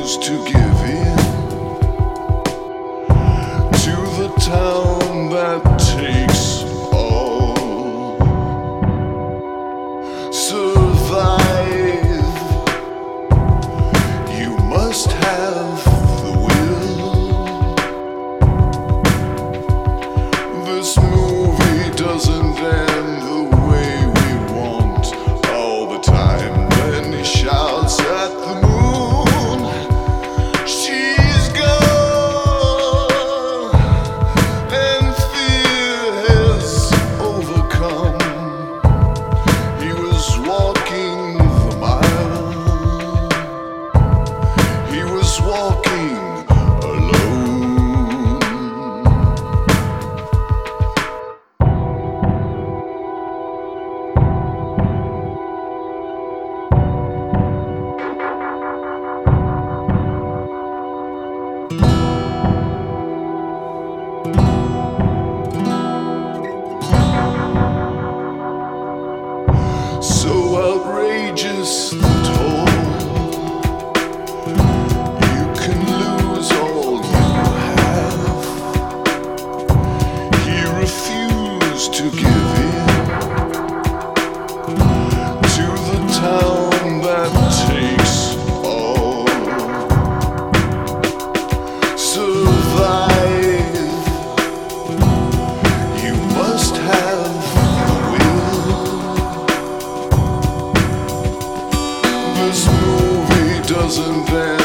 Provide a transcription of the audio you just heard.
to give in to the town that takes all. Survive, you must have the will. This movie doesn't end the way we want all the time. Then he shouts at the moon, she's gone, and fear has overcome. He was walking the mile, he was walking alone. So outrageous the toll, you can lose all you have. He refused to give in to the town that takes all. Survive, you must have the will. This movie doesn't end.